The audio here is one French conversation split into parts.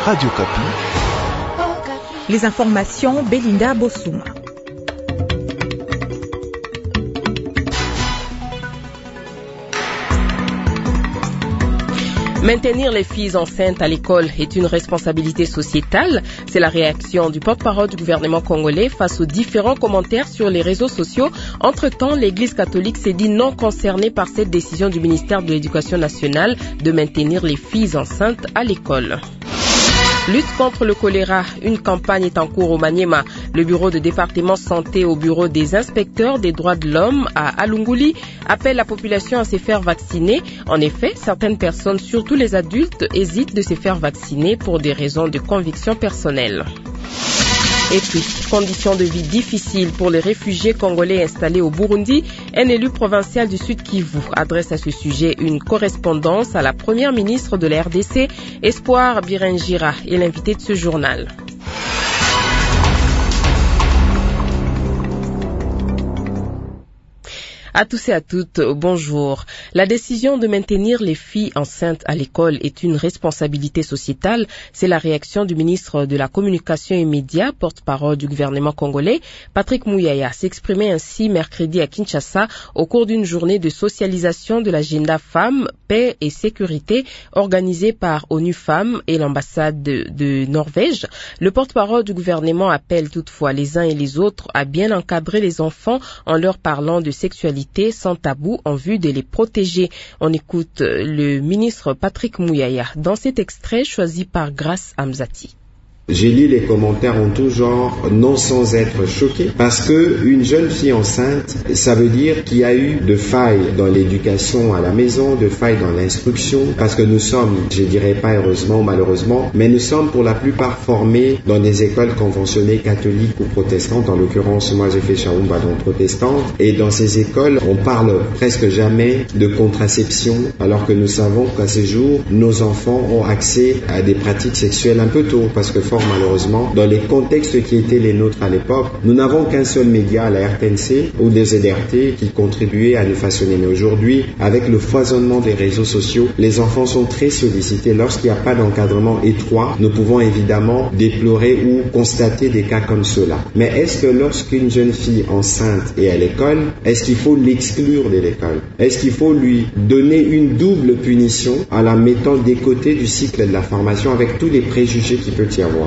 Radio Kapi. Les informations, Belinda Bossouma. Maintenir les filles enceintes à l'école est une responsabilité sociétale. C'est la réaction du porte-parole du gouvernement congolais face aux différents commentaires sur les réseaux sociaux. Entre-temps, l'Église catholique s'est dit non concernée par cette décision du ministère de l'Éducation nationale de maintenir les filles enceintes à l'école. Lutte contre le choléra. Une campagne est en cours au Maniema. Le bureau de département santé au bureau des inspecteurs des droits de l'homme à Alunguli appelle la population à se faire vacciner. En effet, certaines personnes, surtout les adultes, hésitent de se faire vacciner pour des raisons de conviction personnelle. Et puis, conditions de vie difficiles pour les réfugiés congolais installés au Burundi. Un élu provincial du Sud Kivu adresse à ce sujet une correspondance à la première ministre de la RDC, Espoir Biringira, est l'invité de ce journal. À tous et à toutes, bonjour. La décision de maintenir les filles enceintes à l'école est une responsabilité sociétale. C'est la réaction du ministre de la Communication et Médias, porte-parole du gouvernement congolais. Patrick Mouyaya s'exprimait ainsi mercredi à Kinshasa au cours d'une journée de socialisation de l'agenda Femmes, Paix et Sécurité organisée par ONU Femmes et l'ambassade de Norvège. Le porte-parole du gouvernement appelle toutefois les uns et les autres à bien encadrer les enfants en leur parlant de sexualité sans tabou en vue de les protéger. On écoute le ministre Patrick Mouyaya dans cet extrait choisi par Grace Amzati. J'ai lu les commentaires en tout genre, non sans être choqué, parce que une jeune fille enceinte, ça veut dire qu'il y a eu de failles dans l'éducation à la maison, de failles dans l'instruction, parce que nous sommes, je dirais pas heureusement ou malheureusement, mais nous sommes pour la plupart formés dans des écoles conventionnées catholiques ou protestantes. En l'occurrence, moi j'ai fait Chaoumba dans protestante, et dans ces écoles, on parle presque jamais de contraception, alors que nous savons qu'à ces jours, nos enfants ont accès à des pratiques sexuelles un peu tôt, parce que malheureusement, dans les contextes qui étaient les nôtres à l'époque, nous n'avons qu'un seul média, la RTNC ou des ZRT qui contribuaient à nous façonner. Mais aujourd'hui, avec le foisonnement des réseaux sociaux, les enfants sont très sollicités. Lorsqu'il n'y a pas d'encadrement étroit, nous pouvons évidemment déplorer ou constater des cas comme cela. Mais est-ce que lorsqu'une jeune fille enceinte est à l'école, est-ce qu'il faut l'exclure de l'école? Est-ce qu'il faut lui donner une double punition en la mettant des côtés du cycle de la formation avec tous les préjugés qu'il peut y avoir?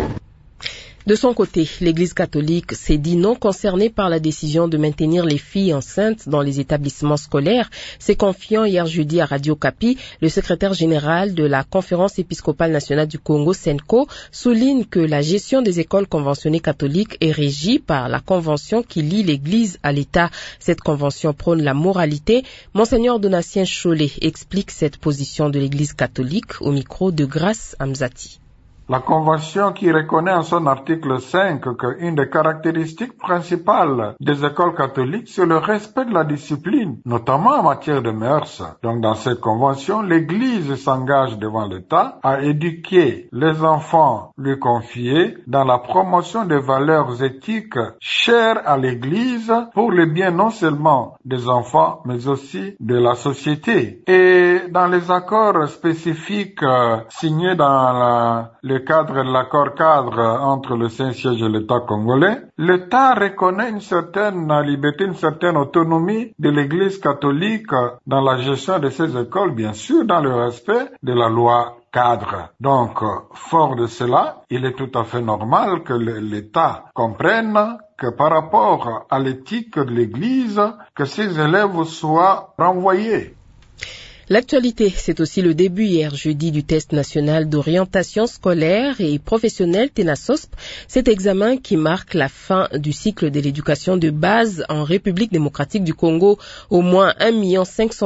De son côté, l'Église catholique s'est dit non concernée par la décision de maintenir les filles enceintes dans les établissements scolaires. C'est confiant hier jeudi à Radio Kapi, le secrétaire général de la Conférence épiscopale nationale du Congo, Senko, souligne que la gestion des écoles conventionnées catholiques est régie par la convention qui lie l'Église à l'État. Cette convention prône la moralité. Monseigneur Donatien Cholet explique cette position de l'Église catholique au micro de Grace Amzati. La Convention qui reconnaît en son article 5 qu'une des caractéristiques principales des écoles catholiques, c'est le respect de la discipline, notamment en matière de mœurs. Donc dans cette convention, l'Église s'engage devant l'État à éduquer les enfants lui confiés dans la promotion des valeurs éthiques chères à l'Église pour le bien non seulement des enfants, mais aussi de la société. Et dans les accords spécifiques signés dans le cadre de l'accord cadre entre le Saint-Siège et l'État congolais, l'État reconnaît une certaine liberté, une certaine autonomie de l'Église catholique dans la gestion de ces écoles, bien sûr, dans le respect de la loi cadre. Donc, fort de cela, il est tout à fait normal que l'État comprenne que par rapport à l'éthique de l'Église, que ces élèves soient renvoyés. L'actualité, c'est aussi le début hier jeudi du test national d'orientation scolaire et professionnelle TENASOSP, cet examen qui marque la fin du cycle de l'éducation de base en République démocratique du Congo. Au moins 1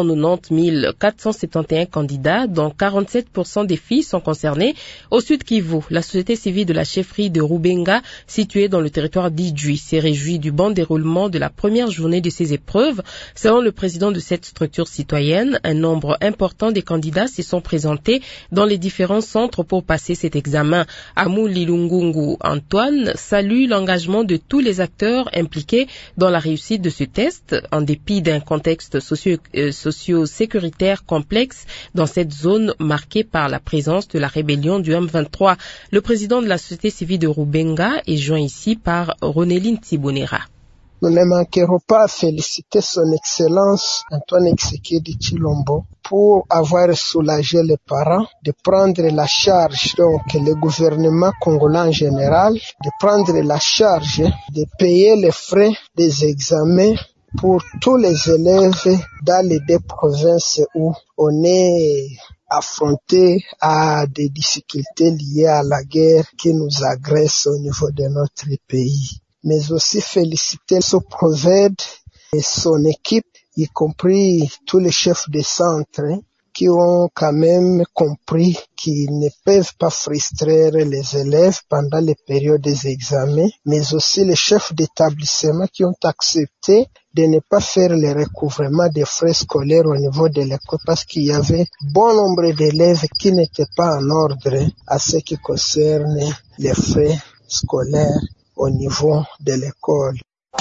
590 471 candidats, dont 47% des filles sont concernées. Au Sud Kivu, la société civile de la chefferie de Rubenga, située dans le territoire d'Idjui, s'est réjouie du bon déroulement de la première journée de ces épreuves. Selon le président de cette structure citoyenne, un nombre nombre important des candidats se sont présentés dans les différents centres pour passer cet examen. Amou Lilungungu Antoine salue l'engagement de tous les acteurs impliqués dans la réussite de ce test, en dépit d'un contexte socio-sécuritaire complexe dans cette zone marquée par la présence de la rébellion du M23. Le président de la société civile de Rubenga est joint ici par Ronéline Tibonera. Nous ne manquerons pas à féliciter son Excellence Antoine Tshisekedi Tshilombo pour avoir soulagé les parents, de prendre la charge, donc le gouvernement congolais en général, de prendre la charge de payer les frais des examens pour tous les élèves dans les deux provinces où on est affronté à des difficultés liées à la guerre qui nous agresse au niveau de notre pays. Mais aussi féliciter ce Proved et son équipe, y compris tous les chefs de centre, qui ont quand même compris qu'ils ne peuvent pas frustrer les élèves pendant les périodes des examens, mais aussi les chefs d'établissement qui ont accepté de ne pas faire le recouvrement des frais scolaires au niveau de l'école parce qu'il y avait bon nombre d'élèves qui n'étaient pas en ordre à ce qui concerne les frais scolaires au niveau de l'école.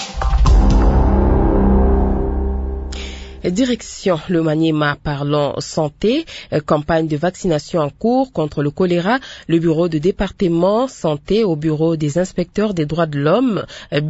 Direction le Maniema, parlons santé, campagne de vaccination en cours contre le choléra. Le bureau de département santé au bureau des inspecteurs des droits de l'homme,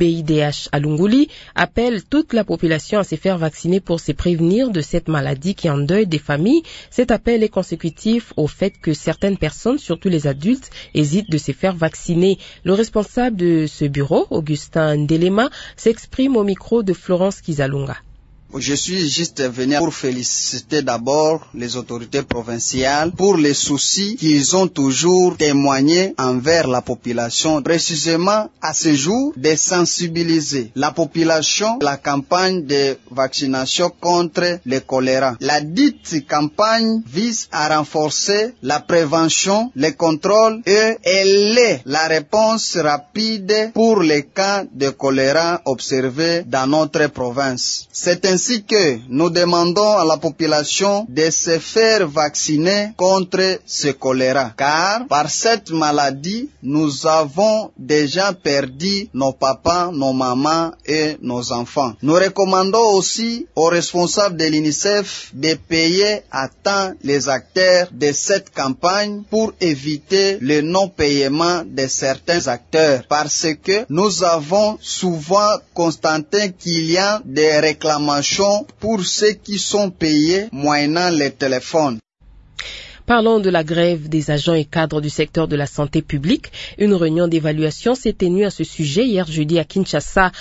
BIDH à Lunguli, appelle toute la population à se faire vacciner pour se prévenir de cette maladie qui endeuille des familles. Cet appel est consécutif au fait que certaines personnes, surtout les adultes, hésitent de se faire vacciner. Le responsable de ce bureau, Augustin Ndelema, s'exprime au micro de Florence Kizalunga. Je suis juste venu pour féliciter d'abord les autorités provinciales pour les soucis qu'ils ont toujours témoigné envers la population, précisément à ce jour de sensibiliser la population à la campagne de vaccination contre le choléra. La dite campagne vise à renforcer la prévention, le contrôle et elle est la réponse rapide pour les cas de choléra observés dans notre province. C'est ainsi que nous demandons à la population de se faire vacciner contre ce choléra, car par cette maladie, nous avons déjà perdu nos papas, nos mamans et nos enfants. Nous recommandons aussi aux responsables de l'UNICEF de payer à temps les acteurs de cette campagne pour éviter le non-paiement de certains acteurs, parce que nous avons souvent constaté qu'il y a des réclamations pour ceux qui sont payés moyennant les téléphones. Parlons de la grève des agents et cadres du secteur de la santé publique. Une réunion d'évaluation s'est tenue à ce sujet hier jeudi à Kinshasa.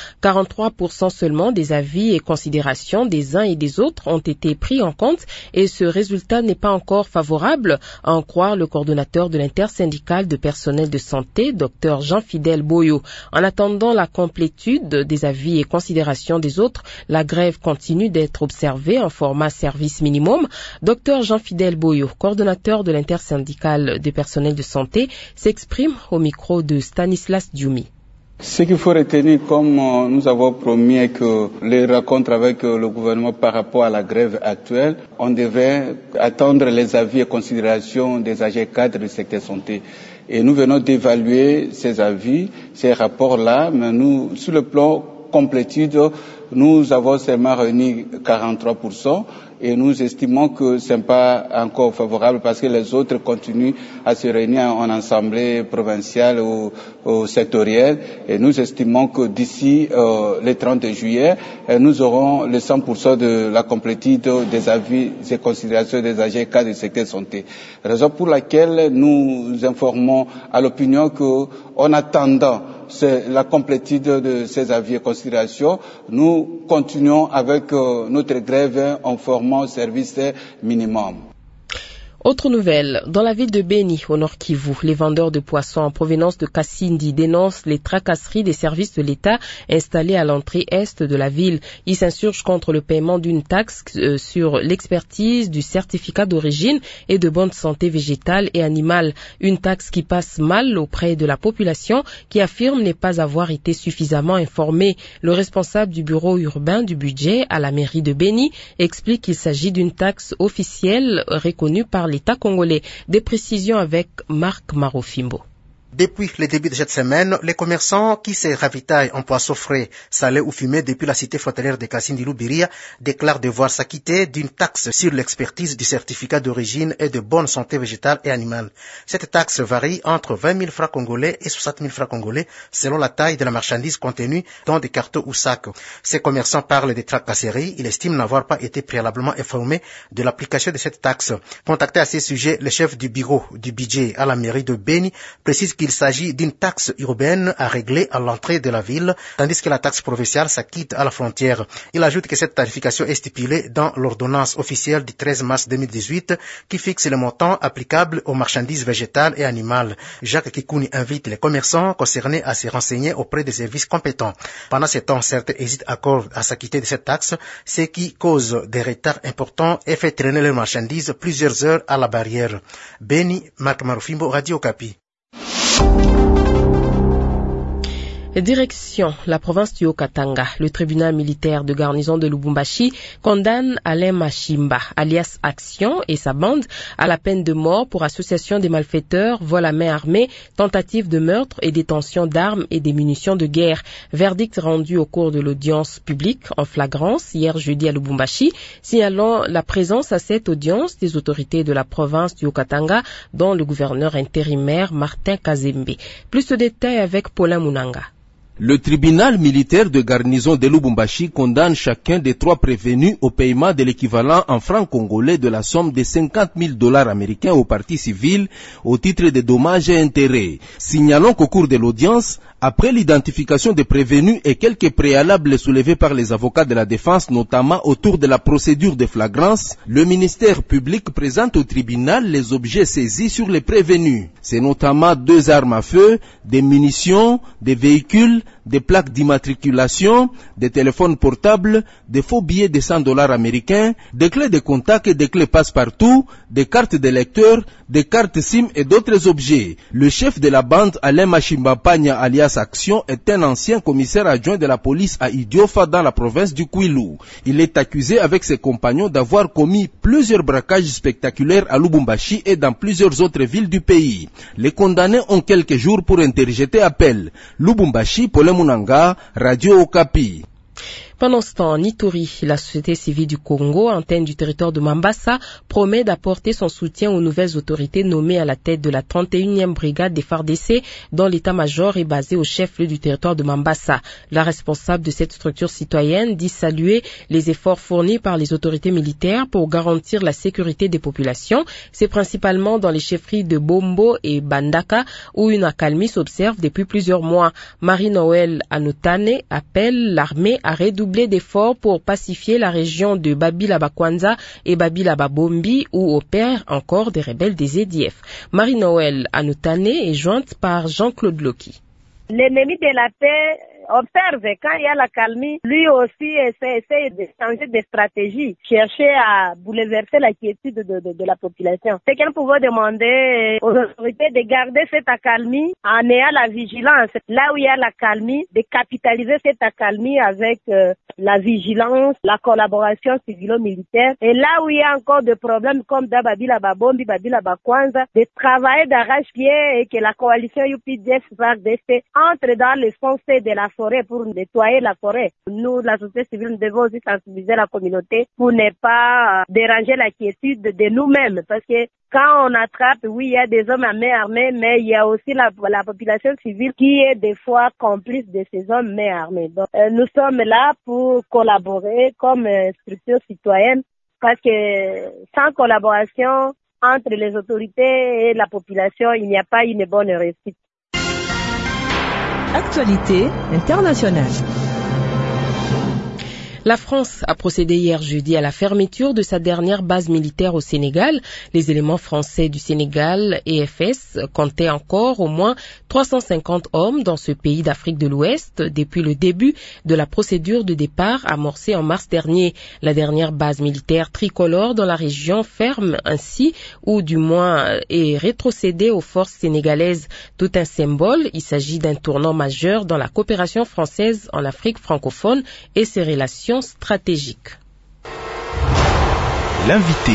43% seulement des avis et considérations des uns et des autres ont été pris en compte et ce résultat n'est pas encore favorable, à en croire le coordonnateur de l'intersyndicale de personnel de santé, Dr Jean-Fidèle Boyo. En attendant la complétude des avis et considérations des autres, la grève continue d'être observée en format service minimum. Dr Jean-Fidèle Boyo, coordonnateur de l'intersyndicale des personnels de santé, s'exprime au micro de Stanislas Dioumi. Ce qu'il faut retenir, comme nous avons promis que les rencontres avec le gouvernement par rapport à la grève actuelle, on devait attendre les avis et considérations des agents cadres du secteur santé. Et nous venons d'évaluer ces avis, ces rapports-là, mais nous, sur le plan complétude, nous avons seulement réuni 43%. Et nous estimons que ce n'est pas encore favorable parce que les autres continuent à se réunir en assemblée provinciale ou sectorielle. Et nous estimons que d'ici le 30 juillet, nous aurons le 100% de la complétude des avis et considérations des agents cadres du secteur santé. Raison pour laquelle nous informons à l'opinion qu'en attendant la complétude de ces avis et considérations, nous continuons avec notre grève en formant service minimum. Autre nouvelle, dans la ville de Beni, au Nord Kivu, les vendeurs de poissons en provenance de Kasindi dénoncent les tracasseries des services de l'État installés à l'entrée est de la ville. Ils s'insurgent contre le paiement d'une taxe sur l'expertise du certificat d'origine et de bonne santé végétale et animale. Une taxe qui passe mal auprès de la population qui affirme ne pas avoir été suffisamment informée. Le responsable du bureau urbain du budget à la mairie de Beni explique qu'il s'agit d'une taxe officielle reconnue par l'État congolais. Des précisions avec Marc Marofimbo. Depuis le début de cette semaine, les commerçants qui se ravitaillent en poissons frais, salés ou fumés depuis la cité frontalière de Kasindi-Lubiria déclarent devoir s'acquitter d'une taxe sur l'expertise du certificat d'origine et de bonne santé végétale et animale. Cette taxe varie entre 20 000 francs congolais et 60 000 francs congolais selon la taille de la marchandise contenue dans des cartons ou sacs. Ces commerçants parlent de tracasseries. Ils estiment n'avoir pas été préalablement informés de l'application de cette taxe. Contacté à ce sujet, le chef du bureau du budget à la mairie de Beni précise qu'il s'agit d'une taxe urbaine à régler à l'entrée de la ville, tandis que la taxe provinciale s'acquitte à la frontière. Il ajoute que cette tarification est stipulée dans l'ordonnance officielle du 13 mars 2018 qui fixe le montant applicable aux marchandises végétales et animales. Jacques Kikouni invite les commerçants concernés à se renseigner auprès des services compétents. Pendant ce temps, certains hésitent encore à s'acquitter de cette taxe, ce qui cause des retards importants et fait traîner leurs marchandises plusieurs heures à la barrière. Beni, Marc Marofimbo, Radio Okapi. Direction la province du Haut-Katanga. Le tribunal militaire de garnison de Lubumbashi condamne Alain Machimba, alias Action, et sa bande à la peine de mort pour association des malfaiteurs, vol à main armée, tentative de meurtre et détention d'armes et des munitions de guerre. Verdict rendu au cours de l'audience publique en flagrance hier jeudi à Lubumbashi, signalant la présence à cette audience des autorités de la province du Haut-Katanga, dont le gouverneur intérimaire Martin Kazembe. Plus de détails avec Paulin Munanga. Le tribunal militaire de garnison de Lubumbashi condamne chacun des trois prévenus au paiement de l'équivalent en francs congolais de la somme de 50 000 $ américains aux parties civiles au titre des dommages et intérêts. Signalons qu'au cours de l'audience, après l'identification des prévenus et quelques préalables soulevés par les avocats de la défense, notamment autour de la procédure de flagrance, le ministère public présente au tribunal les objets saisis sur les prévenus. C'est notamment 2 armes à feu, des munitions, des véhicules, des plaques d'immatriculation, des téléphones portables, des faux billets de 100 $ américains, des clés de contact et des clés passe-partout, des cartes de lecteur, des cartes SIM et d'autres objets. Le chef de la bande, Alain Machimba Pagna alias Action, est un ancien commissaire adjoint de la police à Idiofa dans la province du Kwilu. Il est accusé avec ses compagnons d'avoir commis plusieurs braquages spectaculaires à Lubumbashi et dans plusieurs autres villes du pays. Les condamnés ont quelques jours pour interjeter appel. Lubumbashi, Paulin Munanga, Radio Okapi. Pendant ce temps, en Ituri, la société civile du Congo, antenne du territoire de Mambasa, promet d'apporter son soutien aux nouvelles autorités nommées à la tête de la 31e brigade des FARDC, dont l'état-major est basé au chef-lieu du territoire de Mambasa. La responsable de cette structure citoyenne dit saluer les efforts fournis par les autorités militaires pour garantir la sécurité des populations. C'est principalement dans les chefferies de Bombo et Bandaka où une accalmie s'observe depuis plusieurs mois. Marie-Noël Anotane appelle l'armée à redoubler d'efforts pour pacifier la région de Babila-Bakwanza et Babila-Babombi où opèrent encore des rebelles des EDF. Marie-Noël Anotane est jointe par Jean-Claude Loki. L'ennemi de la paix observe quand il y a la calmie, lui aussi essaie de changer de stratégie, chercher à bouleverser la quiétude de la population. C'est qu'elle pouvait demander aux autorités de garder cette accalmie en ayant la vigilance. Là où il y a la calmie, de capitaliser cette accalmie avec la vigilance, la collaboration civilo-militaire. Et là où il y a encore des problèmes comme Babila Babombi, Babila Bakwanza, de travailler d'arrache-pied et que la coalition UPDF-FARDC entre dans le foncé de la forêt pour nettoyer la forêt. Nous, la société civile, nous devons aussi sensibiliser la communauté pour ne pas déranger la quiétude de nous-mêmes. Parce que quand on attrape, oui, il y a des hommes à main armée, mais il y a aussi la population civile qui est des fois complice de ces hommes main armée. Donc, nous sommes là pour collaborer comme structure citoyenne parce que sans collaboration entre les autorités et la population, il n'y a pas une bonne réussite. Actualité internationale. La France a procédé hier jeudi à la fermeture de sa dernière base militaire au Sénégal. Les éléments français du Sénégal, EFS, comptaient encore au moins 350 hommes dans ce pays d'Afrique de l'Ouest depuis le début de la procédure de départ amorcée en mars dernier. La dernière base militaire tricolore dans la région ferme ainsi, ou du moins est rétrocédée aux forces sénégalaises. Tout un symbole, il s'agit d'un tournant majeur dans la coopération française en Afrique francophone et ses relations stratégique. L'invité.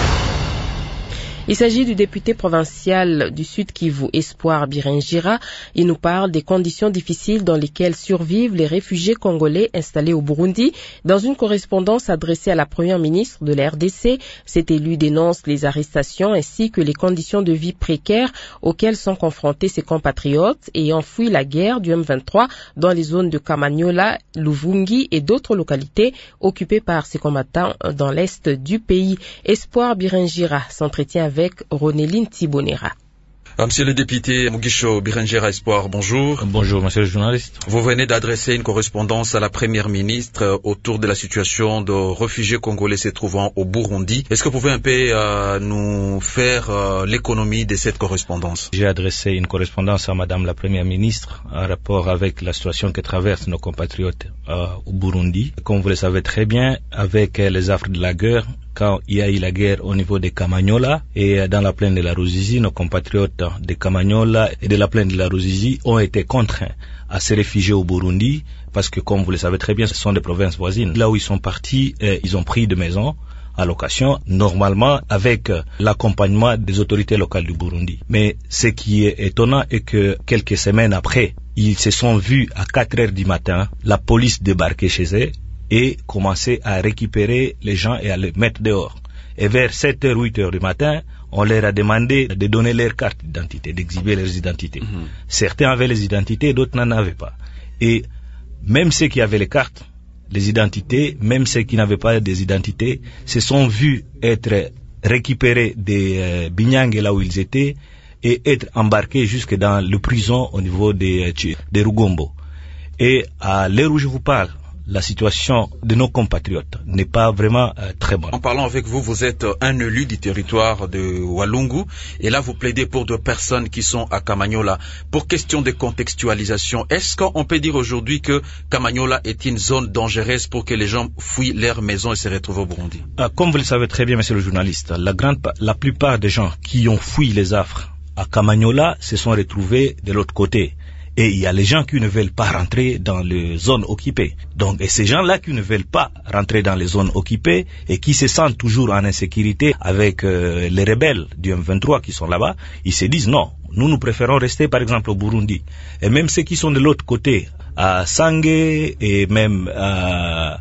Il s'agit du député provincial du Sud Kivu, Espoir Birinjira. Il nous parle des conditions difficiles dans lesquelles survivent les réfugiés congolais installés au Burundi. Dans une correspondance adressée à la première ministre de la RDC, cet élu dénonce les arrestations ainsi que les conditions de vie précaires auxquelles sont confrontés ses compatriotes ayant fui la guerre du M23 dans les zones de Kamanyola, Luvungi et d'autres localités occupées par ces combattants dans l'est du pays. Espoir Birinjira s'entretient avec Ronéline Thibonera. Monsieur le député Mugisho Birinjira Espoir, bonjour. Bonjour, monsieur le journaliste. Vous venez d'adresser une correspondance à la première ministre autour de la situation de réfugiés congolais se trouvant au Burundi. Est-ce que vous pouvez un peu nous faire l'économie de cette correspondance? J'ai adressé une correspondance à madame la première ministre en rapport avec la situation que traversent nos compatriotes au Burundi. Comme vous le savez très bien, avec les affres de la guerre, quand il y a eu la guerre au niveau de Kamanyola et dans la plaine de la Ruzizi, nos compatriotes de Kamanyola et de la plaine de la Ruzizi ont été contraints à se réfugier au Burundi parce que, comme vous le savez très bien, ce sont des provinces voisines. Là où ils sont partis, ils ont pris des maisons à location, normalement avec l'accompagnement des autorités locales du Burundi. Mais ce qui est étonnant est que quelques semaines après, ils se sont vus à 4 heures du matin, la police débarquer chez eux et commencer à récupérer les gens et à les mettre dehors. Et vers 7h, 8h du matin, on leur a demandé de donner leur carte d'identité, d'exhiber leurs identités. Certains avaient les identités, d'autres n'en avaient pas. Et même ceux qui avaient les cartes, les identités, même ceux qui n'avaient pas des identités, se sont vus être récupérés des Binyangue là où ils étaient et être embarqués jusque dans le prison au niveau des Rugombo. Et à l'heure où je vous parle, la situation de nos compatriotes n'est pas vraiment très bonne. En parlant avec vous, vous êtes un élu du territoire de Walungu et là vous plaidez pour 2 personnes qui sont à Kamanyola. Pour question de contextualisation, est-ce qu'on peut dire aujourd'hui que Kamanyola est une zone dangereuse pour que les gens fuient leur maison et se retrouvent au Burundi? Comme vous le savez très bien, monsieur le journaliste, la plupart des gens qui ont fui les affres à Kamanyola se sont retrouvés de l'autre côté. Et il y a les gens qui ne veulent pas rentrer dans les zones occupées. Donc, et ces gens-là qui ne veulent pas rentrer dans les zones occupées et qui se sentent toujours en insécurité avec les rebelles du M23 qui sont là-bas, ils se disent non, nous préférons rester par exemple au Burundi. Et même ceux qui sont de l'autre côté, à Sange et même à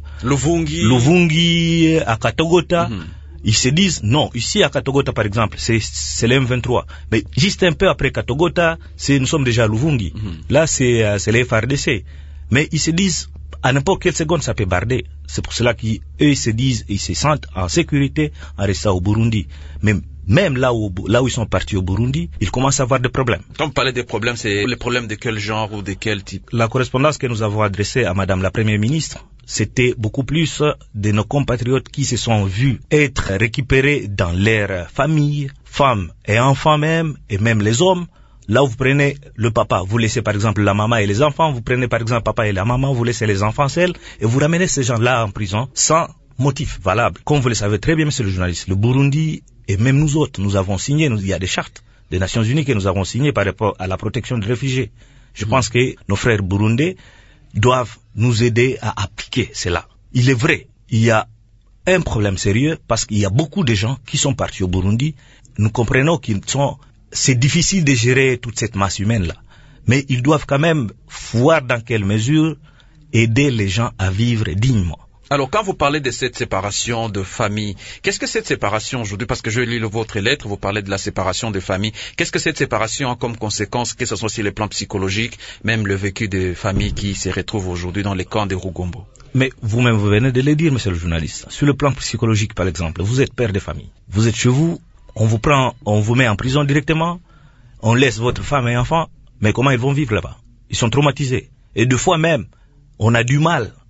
Luvungi, à Katogota, ils se disent, non, ici à Katogota par exemple, c'est le M23. Mais juste un peu après Katogota, nous sommes déjà à Luvungi. Là, c'est les FARDC. Mais ils se disent, à n'importe quelle seconde, ça peut barder. C'est pour cela qu'eux se disent, ils se sentent en sécurité en restant au Burundi. Mais même là où ils sont partis au Burundi, ils commencent à avoir des problèmes. Quand vous parlez des problèmes, c'est les problèmes de quel genre ou de quel type? La correspondance que nous avons adressée à madame la première ministre, c'était beaucoup plus de nos compatriotes qui se sont vus être récupérés dans leur famille, femmes et enfants même, et même les hommes. Là où vous prenez le papa, vous laissez par exemple la maman et les enfants, vous prenez par exemple papa et la maman, vous laissez les enfants seuls, et vous ramenez ces gens-là en prison sans motif valable. Comme vous le savez très bien, monsieur le journaliste, le Burundi et même nous autres, nous avons signé, il y a des chartes des Nations Unies que nous avons signées par rapport à la protection des réfugiés. Je pense que nos frères burundais doivent nous aider à appliquer cela. Il est vrai, il y a un problème sérieux parce qu'il y a beaucoup de gens qui sont partis au Burundi. Nous comprenons c'est difficile de gérer toute cette masse humaine-là. Mais ils doivent quand même voir dans quelle mesure aider les gens à vivre dignement. Alors, quand vous parlez de cette séparation de famille, qu'est-ce que cette séparation aujourd'hui? Parce que je lis votre lettre, vous parlez de la séparation des familles. Qu'est-ce que cette séparation a comme conséquence, que ce soit sur les plans psychologiques, même le vécu des familles qui se retrouvent aujourd'hui dans les camps de Rugombo? Mais vous-même, vous venez de le dire, monsieur le journaliste. Sur le plan psychologique, par exemple, vous êtes père de famille. Vous êtes chez vous, on vous met en prison directement, on laisse votre femme et enfants, mais comment ils vont vivre là-bas? Ils sont traumatisés. Et 2 fois même, on a du mal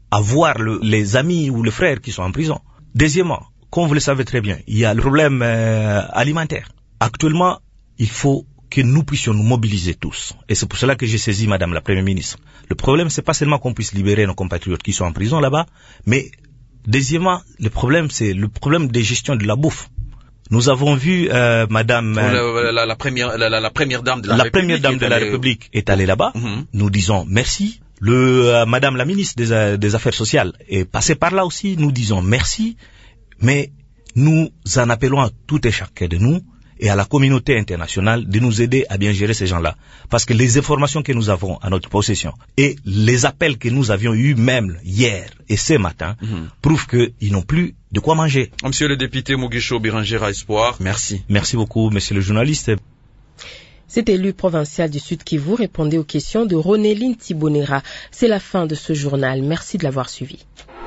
à voir les amis ou les frères qui sont en prison. Deuxièmement, comme vous le savez très bien, il y a le problème alimentaire. Actuellement, il faut que nous puissions nous mobiliser tous. Et c'est pour cela que j'ai saisi Madame la Première ministre. Le problème, c'est pas seulement qu'on puisse libérer nos compatriotes qui sont en prison là-bas, mais deuxièmement, le problème, c'est le problème de gestion de la bouffe. Nous avons vu Madame la première dame de la République. Première dame de la République est allée là-bas. Nous disons merci. Madame la ministre des Affaires sociales est passée par là aussi. Nous disons merci. Mais nous en appelons à tout et chacun de nous et à la communauté internationale de nous aider à bien gérer ces gens-là. Parce que les informations que nous avons à notre possession et les appels que nous avions eus même hier et ce matin prouvent qu'ils n'ont plus de quoi manger. Monsieur le député Mugisho Birangera Espoir, merci. Merci beaucoup, monsieur le journaliste. Cet élu provincial du Sud Kivu répondait aux questions de Ronéline Thibonera. C'est la fin de ce journal. Merci de l'avoir suivi.